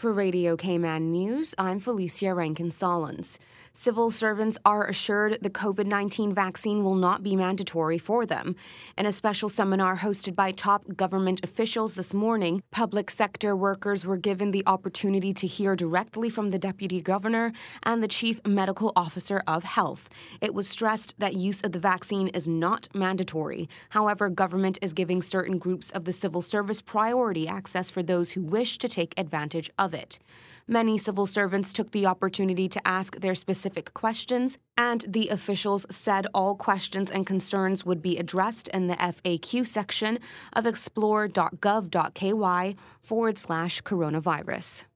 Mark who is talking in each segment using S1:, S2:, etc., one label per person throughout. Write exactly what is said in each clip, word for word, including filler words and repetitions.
S1: For Radio Cayman News, I'm Felicia Rankin-Solons. Civil servants are assured the COVID nineteen vaccine will not be mandatory for them. In a special seminar hosted by top government officials this morning, public sector workers were given the opportunity to hear directly from the Deputy Governor and the Chief Medical Officer of Health. It was stressed that use of the vaccine is not mandatory. However, government is giving certain groups of the civil service priority access for those who wish to take advantage of it. Many civil servants took the opportunity to ask their specific questions, and the officials said all questions and concerns would be addressed in the F A Q section of explore.gov.ky forward slash coronavirus.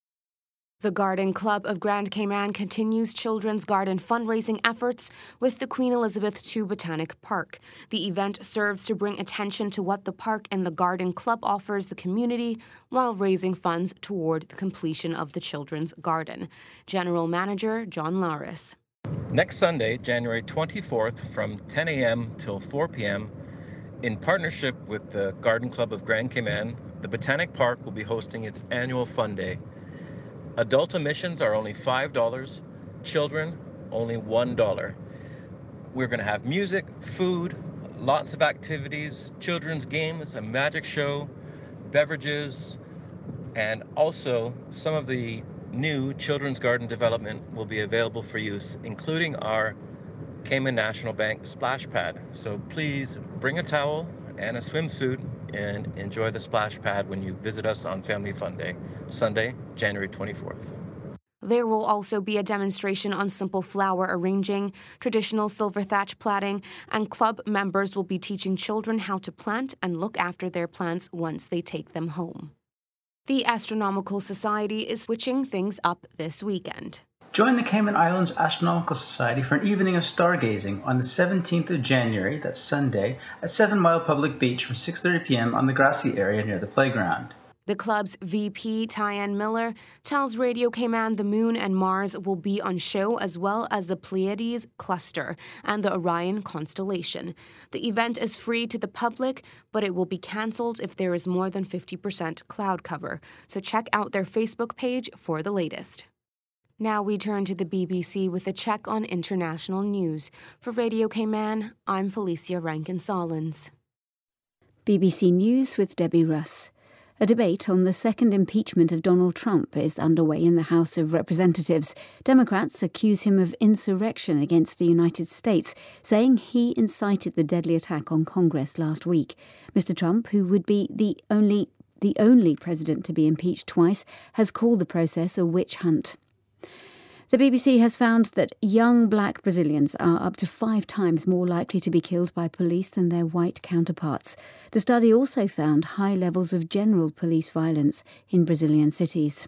S1: The Garden Club of Grand Cayman continues children's garden fundraising efforts with the Queen Elizabeth the Second Botanic Park. The event serves to bring attention to what the park and the Garden Club offers the community while raising funds toward the completion of the children's garden. General Manager John Laris.
S2: Next Sunday, January twenty-fourth, from ten a.m. till four p.m., in partnership with the Garden Club of Grand Cayman, the Botanic Park will be hosting its annual Fun Day. Adult admissions are only five dollars, children only one dollar. We're going to have music, food, lots of activities, children's games, a magic show, beverages, and also some of the new children's garden development will be available for use, including our Cayman National Bank splash pad. So please bring a towel and a swimsuit and enjoy the splash pad when you visit us on Family Fun Day, Sunday, January twenty-fourth.
S1: There will also be a demonstration on simple flower arranging, traditional silver thatch plaiting, and club members will be teaching children how to plant and look after their plants once they take them home. The Astronomical Society is switching things up this weekend.
S3: Join the Cayman Islands Astronomical Society for an evening of stargazing on the seventeenth of January, that's Sunday, at Seven Mile Public Beach from six thirty p.m. on the grassy area near the playground.
S1: The club's V P, Tyann Miller, tells Radio Cayman the Moon and Mars will be on show as well as the Pleiades cluster and the Orion constellation. The event is free to the public, but it will be cancelled if there is more than fifty percent cloud cover. So check out their Facebook page for the latest. Now we turn to the B B C with a check on international news. For Radio Cayman, I'm Felicia Rankin-Solons.
S4: B B C News with Debbie Russ. A debate on the second impeachment of Donald Trump is underway in the House of Representatives. Democrats accuse him of insurrection against the United States, saying he incited the deadly attack on Congress last week. Mister Trump, who would be the only the only president to be impeached twice, has called the process a witch hunt. The B B C has found that young black Brazilians are up to five times more likely to be killed by police than their white counterparts. The study also found high levels of general police violence in Brazilian cities.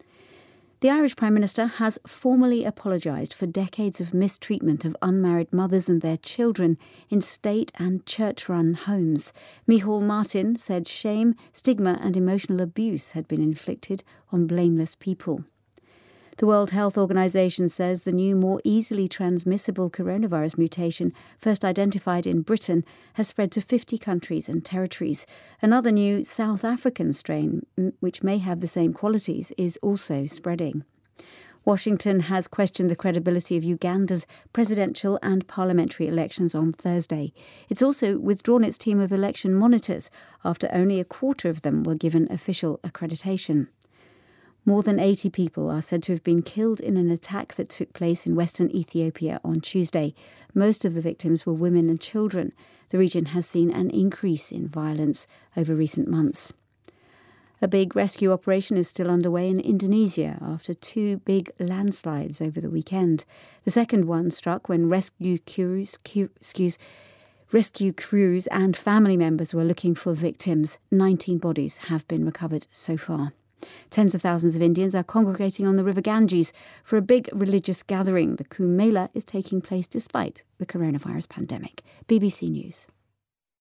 S4: The Irish Prime Minister has formally apologised for decades of mistreatment of unmarried mothers and their children in state and church-run homes. Micheál Martin said shame, stigma and emotional abuse had been inflicted on blameless people. The World Health Organization says the new, more easily transmissible coronavirus mutation, first identified in Britain, has spread to fifty countries and territories. Another new South African strain, which may have the same qualities, is also spreading. Washington has questioned the credibility of Uganda's presidential and parliamentary elections on Thursday. It's also withdrawn its team of election monitors after only a quarter of them were given official accreditation. More than eighty people are said to have been killed in an attack that took place in western Ethiopia on Tuesday. Most of the victims were women and children. The region has seen an increase in violence over recent months. A big rescue operation is still underway in Indonesia after two big landslides over the weekend. The second one struck when rescue crews, excuse, rescue crews and family members were looking for victims. nineteen bodies have been recovered so far. Tens of thousands of Indians are congregating on the River Ganges for a big religious gathering. The Kumbh Mela is taking place despite the coronavirus pandemic. B B C News.